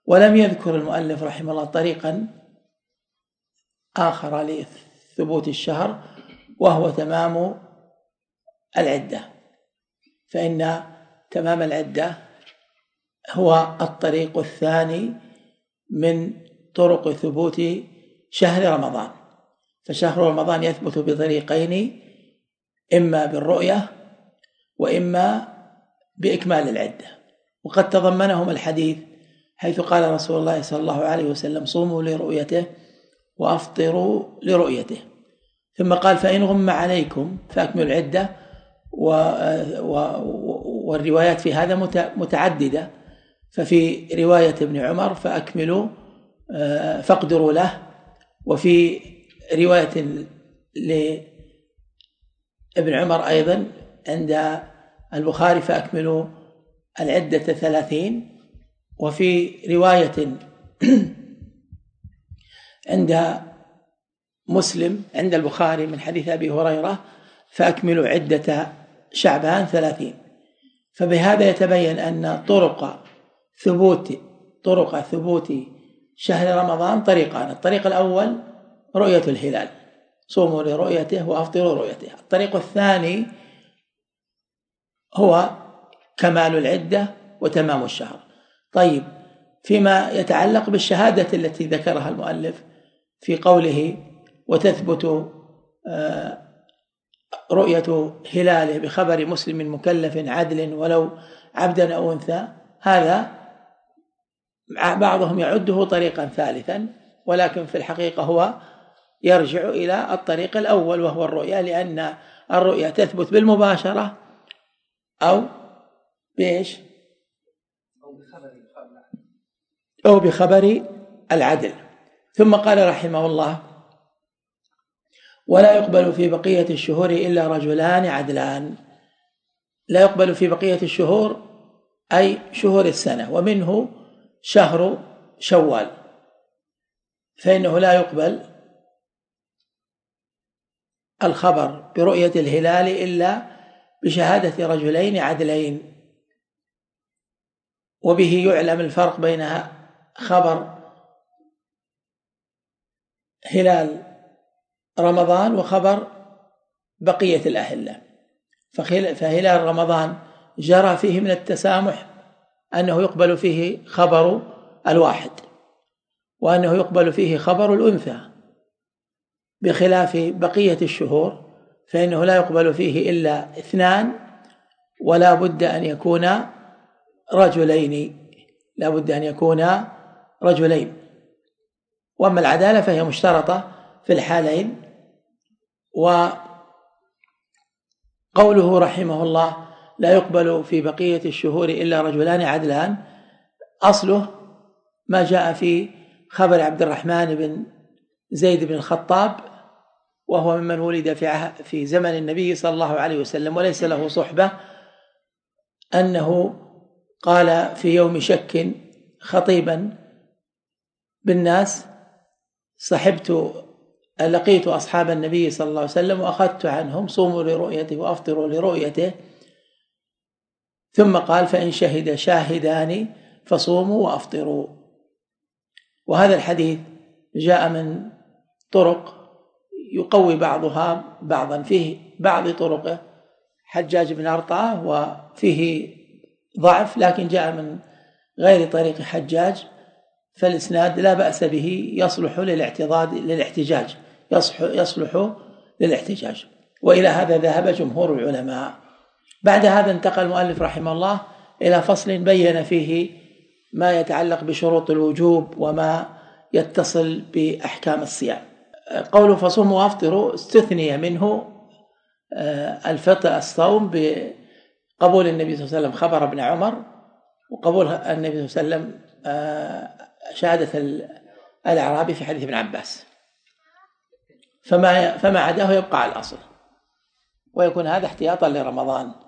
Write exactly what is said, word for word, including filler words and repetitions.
ولم يذكر المؤلف رحمه الله طريقا آخر لثبوت الشهر وهو تمام العدة، فإن تمام العدة هو الطريق الثاني من طرق ثبوت شهر رمضان. فشهر رمضان يثبت بطريقين، إما بالرؤية وإما بإكمال العدة، وقد تضمنهم الحديث حيث قال رسول الله صلى الله عليه وسلم: صوموا لرؤيته وأفطروا لرؤيته. ثم قال: فإن غم عليكم فأكملوا العدة. والروايات في هذا متعددة، ففي رواية ابن عمر: فأكملوا فاقدروا له، وفي رواية لابن عمر أيضا عند البخاري: فأكملوا العدة ثلاثين. وفي رواية عند مسلم عند البخاري من حديث أبي هريرة: فأكملوا عدة شعبان ثلاثين. فبهذا يتبين أن طرق ثبوت طرق ثبوت شهر رمضان طريقان: الطريق الأول رؤية الهلال، صوموا لرؤيته وأفطروا رؤيته. الطريق الثاني هو كمال العدة وتمام الشهر. طيب، فيما يتعلق بالشهادة التي ذكرها المؤلف في قوله: وتثبت رؤية هلاله بخبر مسلم مكلف عدل ولو عبدا أو أنثى، هذا بعضهم يعده طريقا ثالثا، ولكن في الحقيقة هو يرجع إلى الطريق الأول وهو الرؤية، لأن الرؤية تثبت بالمباشرة أو بإيش؟ أو بخبر العدل. ثم قال رحمه الله: ولا يقبل في بقية الشهور إلا رجلان عدلان. لا يقبل في بقية الشهور أي شهور السنة، ومنه شهر شوال، فإنه لا يقبل الخبر برؤية الهلال إلا بشهادة رجلين عدلين. وبه يعلم الفرق بين خبر هلال رمضان وخبر بقية الأهلة. فهلال رمضان جرى فيه من التسامح أنه يقبل فيه خبر الواحد، وأنه يقبل فيه خبر الأنثى، بخلاف بقية الشهور فإنه لا يقبل فيه إلا اثنان، ولا بد أن يكون رجلين لا بد أن يكون رجلين. وأما العدالة فهي مشترطة في الحالين. وقوله رحمه الله: لا يقبل في بقية الشهور إلا رجلان عدلان، أصله ما جاء في خبر عبد الرحمن بن زيد بن الخطاب، وهو ممن ولد في في زمن النبي صلى الله عليه وسلم وليس له صحبة، أنه قال في يوم شك خطيبا بالناس: صحبت لقيت أصحاب النبي صلى الله عليه وسلم وأخذت عنهم: صوموا لرؤيته وأفطروا لرؤيته. ثم قال: فإن شهد شاهدان فصوموا وأفطروا. وهذا الحديث جاء من طرق يقوي بعضها بعضا، فيه بعض طرقه حجاج بن أرطاة وفيه ضعف، لكن جاء من غير طريق حجاج، فالإسناد لا بأس به، يصلح للاعتضاد للاحتجاج يصلح, يصلح للاحتجاج. وإلى هذا ذهب جمهور العلماء. بعد هذا انتقل المؤلف رحمه الله إلى فصل بين فيه ما يتعلق بشروط الوجوب وما يتصل بأحكام الصيام. قوله: فصوموا وافطروا، استثني منه الفطر الصوم بقبول النبي صلى الله عليه وسلم خبر ابن عمر، وقبول النبي صلى الله عليه وسلم شهادة الأعرابي في حديث ابن عباس، فما فما عداه يبقى على الأصل، ويكون هذا احتياطا لرمضان.